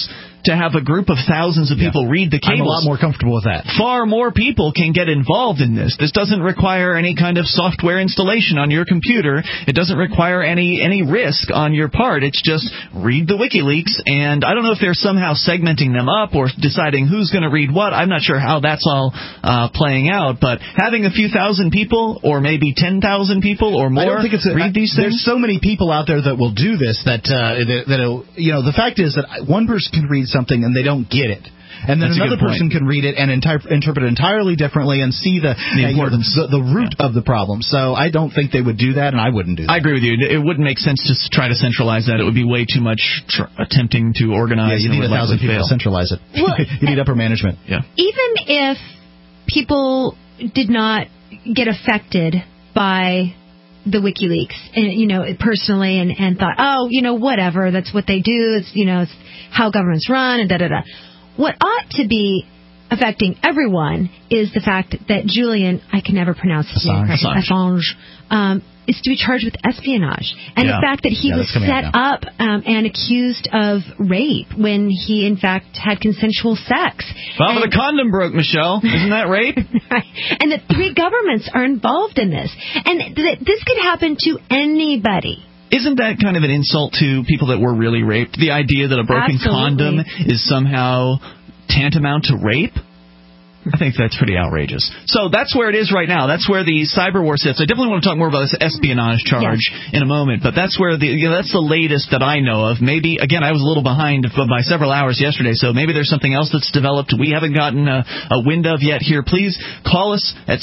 to have a group of thousands of people read the cables. I'm a lot more comfortable with that. Far more people can get involved in this. This doesn't require any kind of software installation on your computer. It doesn't require any risk on your part. It's just read the WikiLeaks, and I don't know if they're somehow segmenting them up or deciding who's going to read what. I'm not sure how that's all playing out, but having a few thousand people or maybe 10,000 people or more read these things. There's so many people out there that will do this that the fact is that one person can read something and they don't get it. And then another person can read it and interpret it entirely differently and see the root of the problem. So I don't think they would do that, and I wouldn't do that. I agree with you. It wouldn't make sense to try to centralize that. It would be way too much attempting to organize. Yeah, you need 1,000 people to centralize it. Well, you need upper management. Yeah. Even if people did not get affected by the WikiLeaks, and, personally, and thought, whatever, that's what they do. It's how governments run, and da-da-da. What ought to be affecting everyone is the fact that Julian, I can never pronounce his name correctly, Assange, is to be charged with espionage. And the fact that he was set up and accused of rape when he, in fact, had consensual sex. Well, the condom broke, Michelle. Isn't that rape? Right. And that 3 governments are involved in this. And this could happen to anybody. Isn't that kind of an insult to people that were really raped? The idea that a broken condom is somehow tantamount to rape? I think that's pretty outrageous. So that's where it is right now. That's where the cyber war sits. I definitely want to talk more about this espionage charge in a moment, but that's where that's the latest that I know of. Maybe, again, I was a little behind by several hours yesterday, so maybe there's something else that's developed we haven't gotten a wind of yet here. Please call us at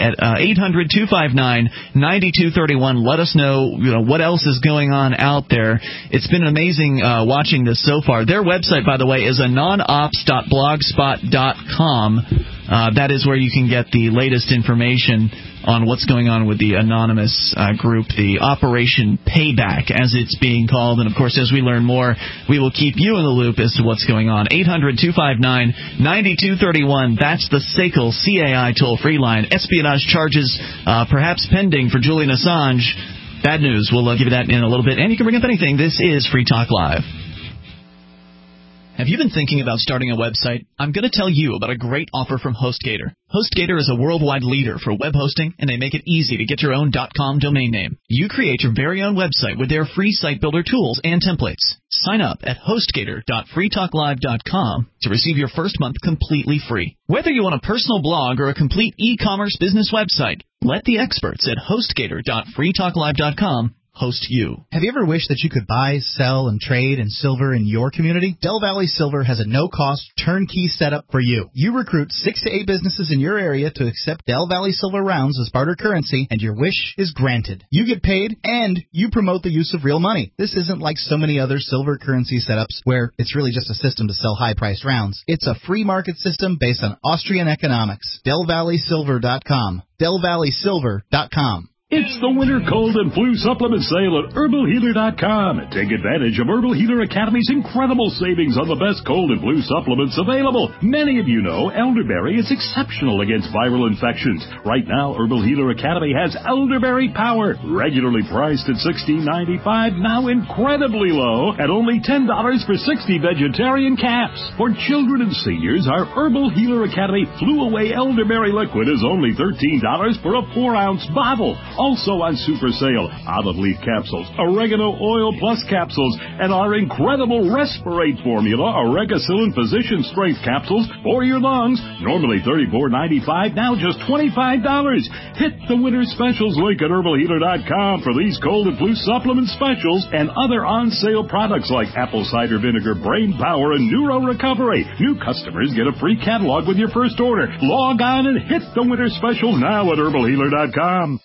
800-259-9231. Let us know, what else is going on out there. It's been amazing watching this so far. Their website, by the way, is anonops.blogspot.com. That is where you can get the latest information on what's going on with the anonymous group, the Operation Payback, as it's being called. And, of course, as we learn more, we will keep you in the loop as to what's going on. 800-259-9231. That's the SACL CAI toll-free line. Espionage charges perhaps pending for Julian Assange. Bad news. We'll give you that in a little bit. And you can bring up anything. This is Free Talk Live. Have you been thinking about starting a website? I'm going to tell you about a great offer from HostGator. HostGator is a worldwide leader for web hosting, and they make it easy to get your own .com domain name. You create your very own website with their free site builder tools and templates. Sign up at HostGator.freetalklive.com to receive your first month completely free. Whether you want a personal blog or a complete e-commerce business website, let the experts at HostGator.freetalklive.com host you. Have you ever wished that you could buy, sell, and trade in silver in your community? Del Valley Silver has a no-cost, turnkey setup for you. You recruit 6 to 8 businesses in your area to accept Del Valley Silver rounds as barter currency, and your wish is granted. You get paid, and you promote the use of real money. This isn't like so many other silver currency setups where it's really just a system to sell high-priced rounds. It's a free market system based on Austrian economics. DelValleySilver.com. DelValleySilver.com. It's the winter cold and flu supplement sale at HerbalHealer.com. Take advantage of Herbal Healer Academy's incredible savings on the best cold and flu supplements available. Many of you know elderberry is exceptional against viral infections. Right now, Herbal Healer Academy has Elderberry Power, regularly priced at $16.95, now incredibly low at only $10 for 60 vegetarian caps. For children and seniors, our Herbal Healer Academy Flu Away Elderberry Liquid is only $13 for a 4-ounce bottle. Also on super sale, olive leaf capsules, oregano oil plus capsules, and our incredible Respirate formula, Oregacillin Physician Strength capsules for your lungs. Normally $34.95, now just $25. Hit the winter specials link at herbalhealer.com for these cold and flu supplement specials and other on-sale products like apple cider vinegar, brain power, and neuro recovery. New customers get a free catalog with your first order. Log on and hit the winter specials now at herbalhealer.com.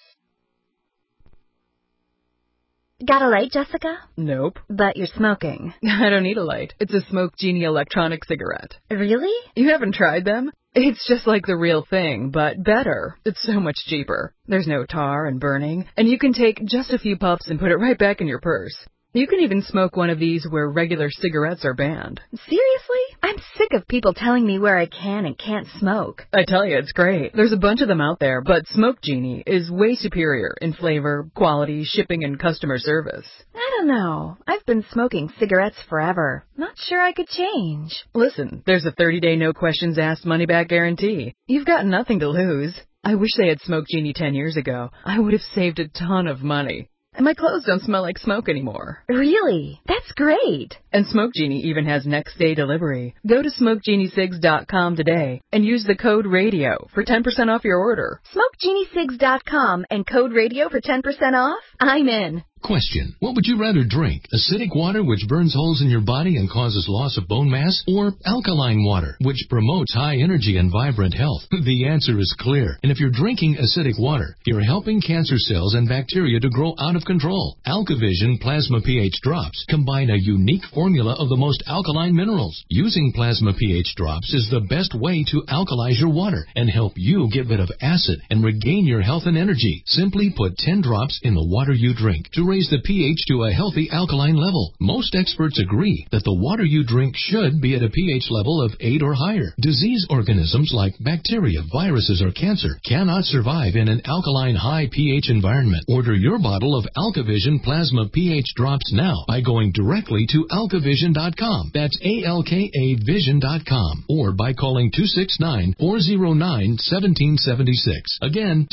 Got a light, Jessica? Nope. But you're smoking. I don't need a light. It's a Smoke Genie electronic cigarette. Really? You haven't tried them? It's just like the real thing, but better. It's so much cheaper. There's no tar and burning, and you can take just a few puffs and put it right back in your purse. You can even smoke one of these where regular cigarettes are banned. Seriously? I'm sick of people telling me where I can and can't smoke. I tell you, it's great. There's a bunch of them out there, but Smoke Genie is way superior in flavor, quality, shipping, and customer service. I don't don't know. I've been smoking cigarettes forever. Not sure I could change. Listen, there's a 30-day no questions asked money-back guarantee. You've got nothing to lose. I wish they had Smoke Genie 10 years ago. I would have saved a ton of money. And my clothes don't smell like smoke anymore. Really? That's great. And Smoke Genie even has next-day delivery. Go to SmokeGenieSigs.com today and use the code RADIO for 10% off your order. SmokeGenieSigs.com and code RADIO for 10% off? I'm in. Question. What would you rather drink? Acidic water, which burns holes in your body and causes loss of bone mass? Or alkaline water, which promotes high energy and vibrant health? The answer is clear. And if you're drinking acidic water, you're helping cancer cells and bacteria to grow out of control. AlkaVision Plasma pH Drops combine a unique formula of the most alkaline minerals. Using Plasma pH Drops is the best way to alkalize your water and help you get rid of acid and regain your health and energy. Simply put 10 drops in the water you drink to raise the pH to a healthy alkaline level. Most experts agree that the water you drink should be at a pH level of 8 or higher. Disease organisms like bacteria, viruses, or cancer cannot survive in an alkaline high pH environment. Order your bottle of AlkaVision Plasma pH Drops now by going directly to alkavision.com. That's ALKAvision.com. Or by calling 269-409-1776. Again,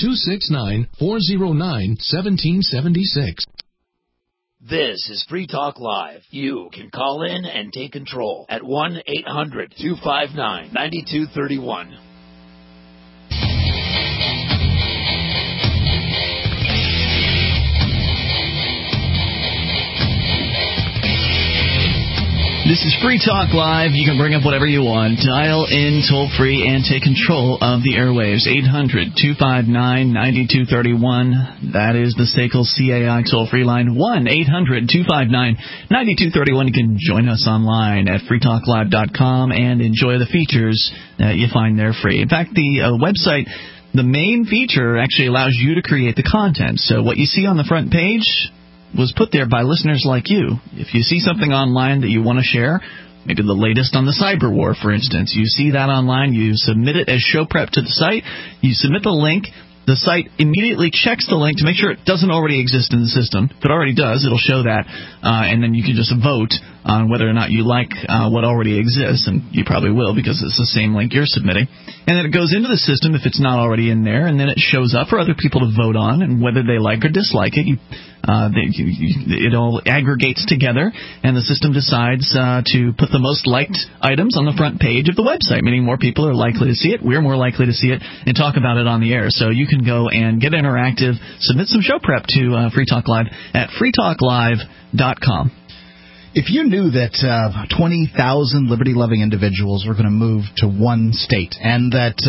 269-409-1776. This is Free Talk Live. You can call in and take control at 1-800-259-9231. This is Free Talk Live. You can bring up whatever you want. Dial in toll-free and take control of the airwaves. 800-259-9231. That is the SACL CAI toll-free line. 1-800-259-9231. You can join us online at freetalklive.com and enjoy the features that you find there free. In fact, the website, the main feature actually allows you to create the content. So what you see on the front page was put there by listeners like you. If you see something online that you want to share, maybe the latest on the cyber war, for instance, you see that online, you submit it as show prep to the site, you submit the link, the site immediately checks the link to make sure it doesn't already exist in the system. If it already does, it'll show that, and then you can just vote on whether or not you like what already exists, and you probably will because it's the same link you're submitting. And then it goes into the system if it's not already in there, and then it shows up for other people to vote on, and whether they like or dislike it, it all aggregates together, and the system decides to put the most liked items on the front page of the website, meaning more people are likely to see it, we're more likely to see it, and talk about it on the air. So you can go and get interactive, submit some show prep to Free Talk Live at freetalklive.com. If you knew that 20,000 liberty-loving individuals were going to move to one state, and that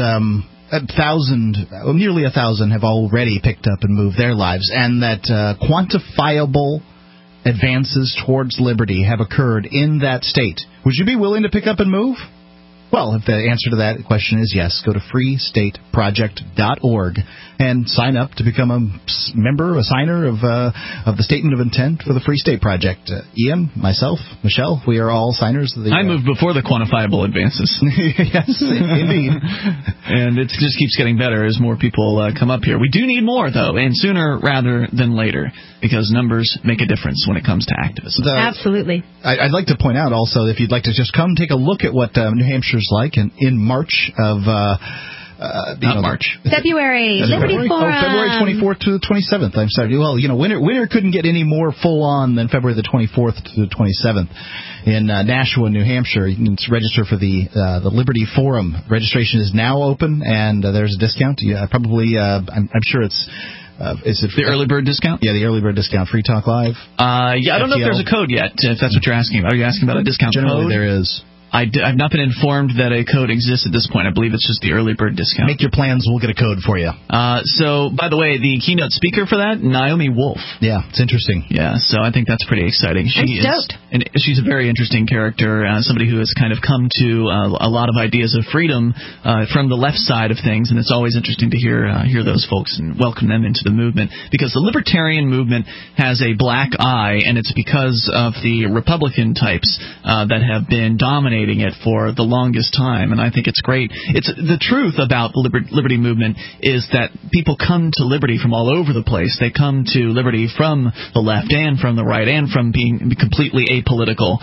nearly 1,000 have already picked up and moved their lives, and that quantifiable advances towards liberty have occurred in that state, would you be willing to pick up and move? Well, if the answer to that question is yes, go to freestateproject.org and sign up to become a member, a signer of the Statement of Intent for the Free State Project. Ian, myself, Michelle, we are all signers. Of the, I moved before the quantifiable advances. Yes, indeed. And it just keeps getting better as more people come up here. We do need more, though, and sooner rather than later, because numbers make a difference when it comes to activism. Absolutely. I'd like to point out also, if you'd like to just come take a look at what New Hampshire's like in March of... March. February. Liberty Forum. February 24th to the 27th. I'm sorry. Well, winter couldn't get any more full on than February the 24th to the 27th in Nashua, New Hampshire. You can register for the Liberty Forum. Registration is now open, and there's a discount. I'm sure it's. Is it the early bird discount? Yeah, the early bird discount. Free Talk Live. I don't know if there's a code yet. If that's what you're asking about. Are you asking about a discount Generally, code? There is. I've not been informed that a code exists at this point. I believe it's just the early bird discount. Make your plans. We'll get a code for you. So, by the way, the keynote speaker for that, Naomi Wolf. Yeah, it's interesting. Yeah, so I think that's pretty exciting. Stoked. And she's a very interesting character, somebody who has kind of come to a lot of ideas of freedom from the left side of things, and it's always interesting to hear those folks and welcome them into the movement, because the libertarian movement has a black eye, and it's because of the Republican types that have been dominating eliminating it for the longest time, and I think it's great. It's the truth about the liberty movement is that people come to liberty from all over the place. They come to liberty from the left and from the right and from being completely apolitical.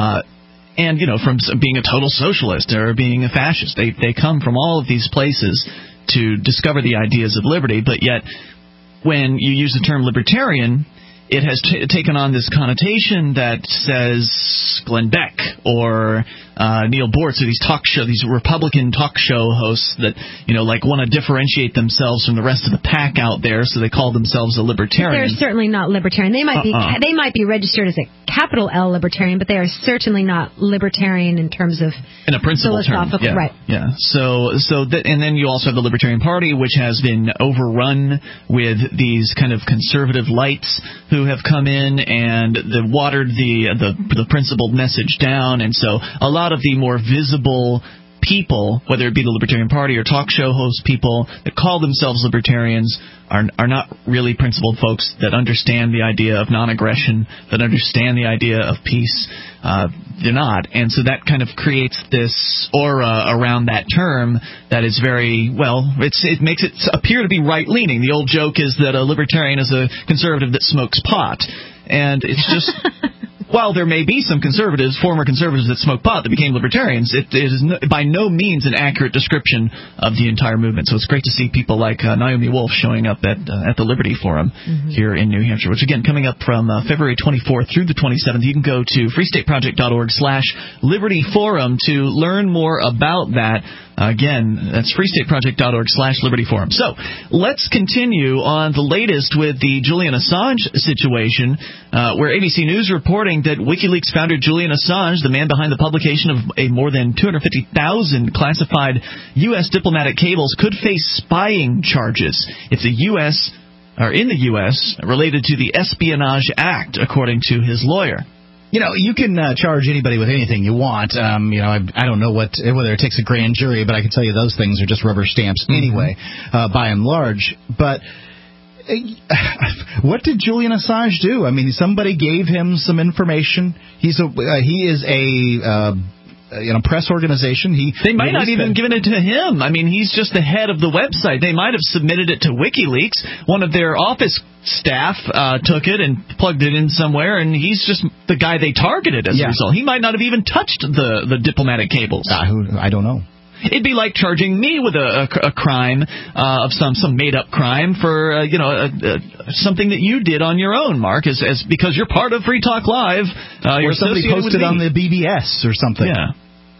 And, from being a total socialist or being a fascist. They come from all of these places to discover the ideas of liberty, but yet when you use the term libertarian, it has taken on this connotation that says Glenn Beck or Neil Bortz, or these Republican talk show hosts that want to differentiate themselves from the rest of the pack out there, so they call themselves a libertarian. They're certainly not libertarian. They might be registered as a capital L libertarian, but they are certainly not libertarian in terms of in a principle philosophical term. Right. Yeah. And then you also have the Libertarian Party, which has been overrun with these kind of conservative lights who have come in and watered the principled message down, and so a lot of the more visible people, whether it be the Libertarian Party or talk show host people that call themselves libertarians, are not really principled folks that understand the idea of non-aggression, that understand the idea of peace. They're not. And so that kind of creates this aura around that term that is very, it makes it appear to be right-leaning. The old joke is that a libertarian is a conservative that smokes pot. And it's just... While there may be some former conservatives that smoke pot that became libertarians, it is by no means an accurate description of the entire movement. So it's great to see people like Naomi Wolf showing up at the Liberty Forum here in New Hampshire, which, again, coming up from February 24th through the 27th. You can go to freestateproject.org/Liberty Forum to learn more about that. Again, that's freestateproject.org/Liberty Forum. So let's continue on the latest with the Julian Assange situation, where ABC News reporting that WikiLeaks founder Julian Assange, the man behind the publication of a more than 250,000 classified U.S. diplomatic cables, could face spying charges if in the U.S. related to the Espionage Act, according to his lawyer. You can charge anybody with anything you want. I don't know whether it takes a grand jury, but I can tell you those things are just rubber stamps anyway, by and large. But what did Julian Assange do? I mean, somebody gave him some information. He is a press organization. They might not even given it to him. I mean, he's just the head of the website. They might have submitted it to WikiLeaks. One of their office staff took it and plugged it in somewhere, and he's just the guy they targeted as a result. He might not have even touched the diplomatic cables. I don't know. It'd be like charging me with a crime of some made-up crime for something that you did on your own, Mark, as because you're part of Free Talk Live. Or somebody posted on the BBS or something. Yeah.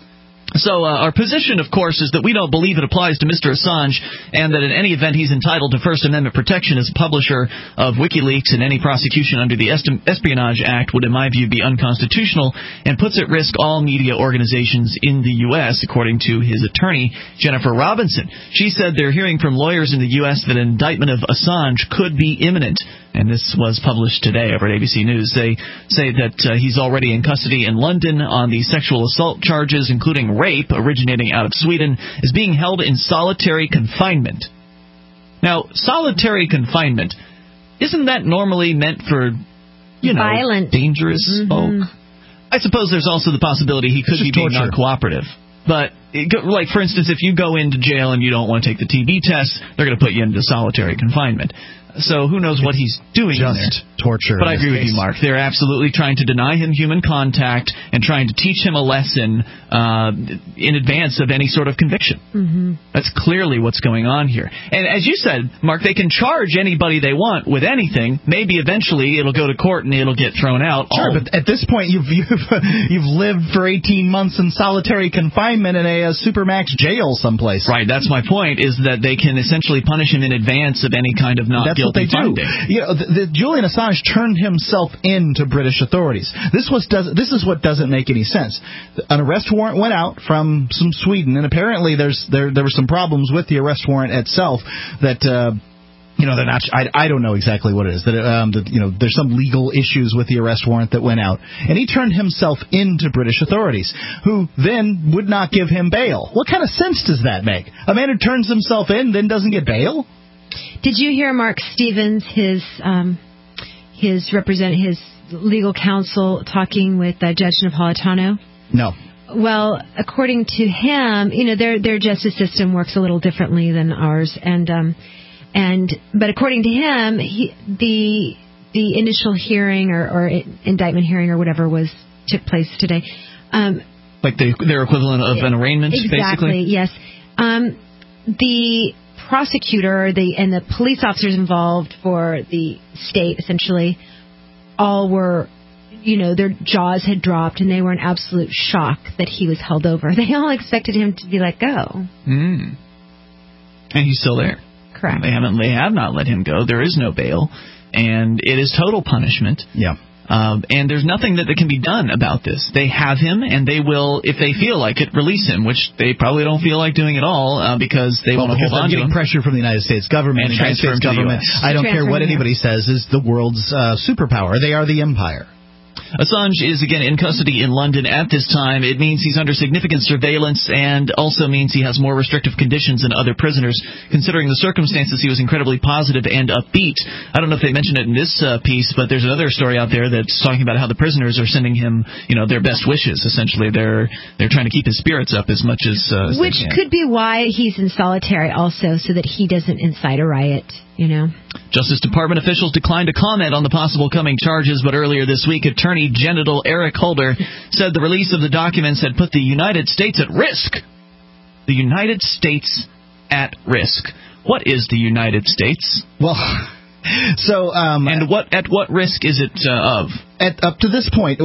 So our position, of course, is that we don't believe it applies to Mr. Assange, and that in any event he's entitled to First Amendment protection as publisher of WikiLeaks, and any prosecution under the Espionage Act would, in my view, be unconstitutional and puts at risk all media organizations in the U.S., according to his attorney, Jennifer Robinson. She said they're hearing from lawyers in the U.S. that an indictment of Assange could be imminent. And this was published today over at ABC News. They say that he's already in custody in London on the sexual assault charges, including rape, originating out of Sweden, is being held in solitary confinement. Now, solitary confinement, isn't that normally meant for, violent, dangerous folk? I suppose there's also the possibility he could be being non-cooperative. But, like, for instance, if you go into jail and you don't want to take the TB test, they're going to put you into solitary confinement. So who knows what he's doing in there. Just torture. But I agree with you, Mark. They're absolutely trying to deny him human contact and trying to teach him a lesson in advance of any sort of conviction. Mm-hmm. That's clearly what's going on here. And as you said, Mark, they can charge anybody they want with anything. Maybe eventually it'll go to court and it'll get thrown out. Sure, but at this point you've lived for 18 months in solitary confinement in a supermax jail someplace. Right, that's my point, is that they can essentially punish him in advance of any kind of not guilty finding. You know, Julian Assange turned himself in to British authorities. This is what doesn't make any sense. An arrest warrant went out from Sweden, and apparently there were some problems with the arrest warrant itself that. They're not. I don't know exactly what it is. There's some legal issues with the arrest warrant that went out, and he turned himself into British authorities, who then would not give him bail. What kind of sense does that make? A man who turns himself in then doesn't get bail? Did you hear Mark Stevens, his legal counsel, talking with Judge Napolitano? No. Well, according to him, their justice system works a little differently than ours, but according to him, the initial hearing or indictment hearing or whatever took place today. Like their equivalent of an arraignment, exactly, basically? Yes. The prosecutor and the police officers involved for the state, essentially, all were, their jaws had dropped and they were in absolute shock that he was held over. They all expected him to be let go. And he's still there. Correct. They have not let him go. There is no bail, and it is total punishment. Yeah. And there's nothing that can be done about this. They have him, and they will, if they feel like it, release him, which they probably don't feel like doing at all because they want to hold on to him. Pressure from the United States government. And the United States government, I don't care what anybody says, is the world's superpower. They are the empire. Assange is again in custody in London at this time. It means he's under significant surveillance and also means he has more restrictive conditions than other prisoners. Considering the circumstances, he was incredibly positive and upbeat. I don't know if they mentioned it in this piece, but there's another story out there that's talking about how the prisoners are sending him, their best wishes. Essentially, they're trying to keep his spirits up as much as which they can. Could be why he's in solitary also, so that he doesn't incite a riot. Justice Department officials declined to comment on the possible coming charges, but earlier this week, Attorney General Eric Holder said the release of the documents had put the United States at risk. The United States at risk. What is the United States? Well, so and at what risk is it of? Up to this point,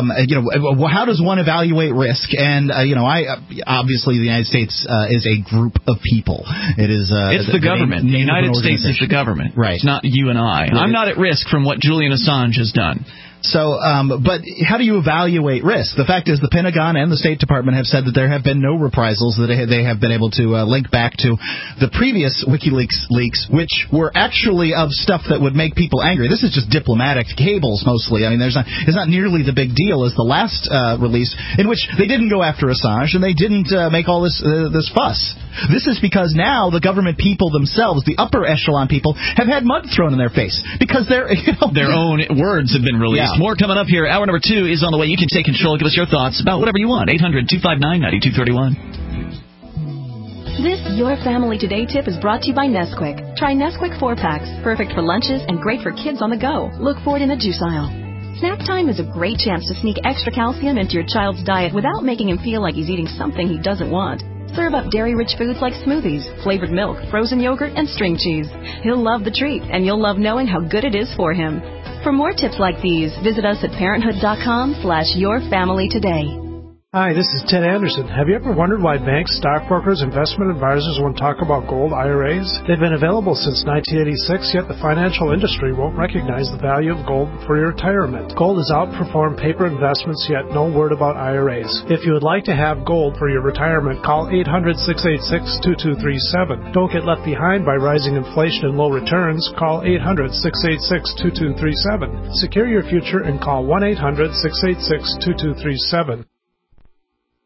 how does one evaluate risk? And obviously the United States is a group of people. It is. It's the government. The United States is the government. Right. It's not you and I. I'm not at risk from what Julian Assange has done. So, but how do you evaluate risk? The fact is the Pentagon and the State Department have said that there have been no reprisals, that they have been able to link back to the previous WikiLeaks leaks, which were actually of stuff that would make people angry. This is just diplomatic cables mostly. I mean, it's not nearly the big deal as the last release, in which they didn't go after Assange and they didn't make all this fuss. This is because now the government people themselves, the upper echelon people, have had mud thrown in their face because their own words have been released. Yeah. More coming up here. Hour number 2 is on the way. You can take control. Give us your thoughts about whatever you want. 800-259-9231. This Your Family Today tip is brought to you by Nesquik. Try Nesquik 4-packs, perfect for lunches and great for kids on the go. Look for it in the juice aisle. Snack time is a great chance to sneak extra calcium into your child's diet without making him feel like he's eating something he doesn't want. Serve up dairy-rich foods like smoothies, flavored milk, frozen yogurt, and string cheese. He'll love the treat, and you'll love knowing how good it is for him. For more tips like these, visit us at parenthood.com/yourfamilytoday. Hi, this is Ted Anderson. Have you ever wondered why banks, stockbrokers, investment advisors won't talk about gold IRAs? They've been available since 1986, yet the financial industry won't recognize the value of gold for your retirement. Gold has outperformed paper investments, yet no word about IRAs. If you would like to have gold for your retirement, call 800-686-2237. Don't get left behind by rising inflation and low returns. Call 800-686-2237. Secure your future and call 1-800-686-2237.